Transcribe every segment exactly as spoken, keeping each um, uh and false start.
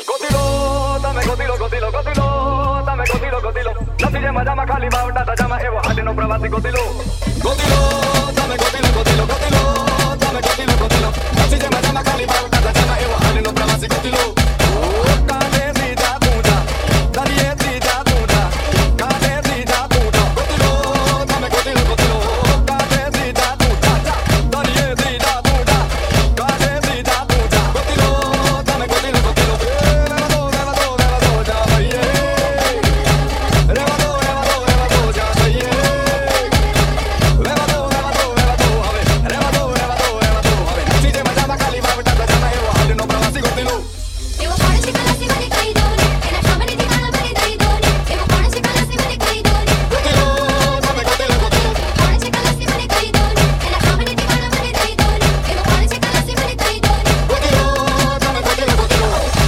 ગોતીલો તમે ગોતીલો ગોતીલો ગોતીલો તમે ગોતીલો ગોતીલો નથી જે મજામાં ખાલી બાવટા તજામાં એવો હાડીનો પ્રવાસી ગોતીલો ગોતીલો તમે ગોતીલો ગોતીલો ગોતીલો તમે ગોતીલો ગોતીલો નથી જે મજામાં ખાલી બાવટા તજામાં એવો હાડીનો પ્રવાસી ગોતીલો કાલે સીધા પૂજા દરિયે સીધા પૂજા કાલે સીધા પૂજા ગોતીલો તમે ગોતીલો ગોતીલો કાલે સીધા પૂજા દરિયે સીધા પૂજા કાલે સીધા પૂજા ગોતીલો તમે ગોતીલો ગોતીલો રેવા દો રેવા દો રેવા દો જા ભઈએ રેવા દો રેવા દો રેવા દો જા ભઈએ રેવા દો રેવા દો રેવા દો હવે રેવા દો રેવા દો રેવા દો હવે નથી જે મજામાં ખાલી બાવટા તજામાં એવો હાડીનો પ્રવાસી ગોતીલો એવો કોણ છે કલાસી મને કહી દો ને એના સામે દીવાના મને દઈ દો ને એવો કોણ છે કલાસી મને કહી દો ને ગોતીલો તમે ગોતીલો ગોતીલો કોણ છે કલાસી મને કહી દો ને એના સામે દીવાના મને દઈ દો ને એવો કોણ છે કલાસી મને કહી દો ને ગોતીલો તમે ગોતીલો ગોતીલો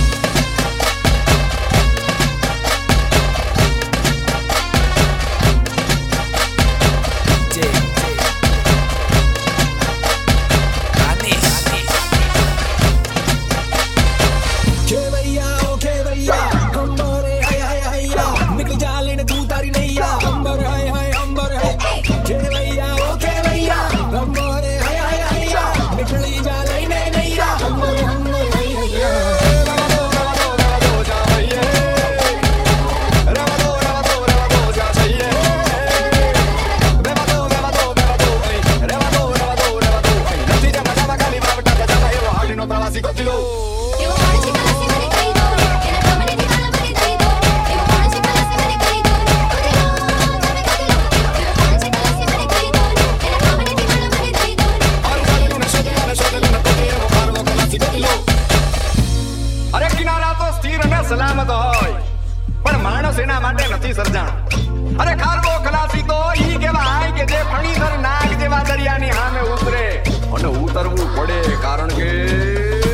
के भैया ओ के भैया अंबर हाय हाय हाय निकल जा लेने तू तारी नैया अंबर हाय हाय अंबर है के भैया ओ के भैया अंबर हाय हाय हाय निकली जा लेने नैया अंबर अंबर हाय हाय રેવા દો રેવા દો રેવા દો જા ભઈએ રેવા દો રેવા દો રેવા દો જા ભઈએ રેવા દો રેવા દો રેવા દો રેવા દો રેવા દો રેવા દો નથી જે મજામાં ખાલી બાવટા તજામાં એવો હાડીનો પ્રવાસી ગોતીલો એવો કોણ છે કલાસી મને કહી દો ને એના સામે દીવાના મને દઈ દો ને એવો કોણ છે કલાસી મને કહી દો ને ગોતીલો તમે ગોતીલો એવો કોણ છે કલાસી મને કહી દો ને એના સામે દીવાના મને દઈ દો ને અરસાલીનું શોધીને શોધીને ગોતી એવો મારવો ખલાસી ગોતીલો અરે કિનારા તો સ્થિર અને સલામત હોય પણ માણસ એના માટે નથી સર્જાણો અરે ખારવો ખલાસી તો ઈ કહેવાય કે જે ફણીસર નાગ જેવા દરિયાની સામે ઉતરે અને ઉતરવું પડે કારણ કે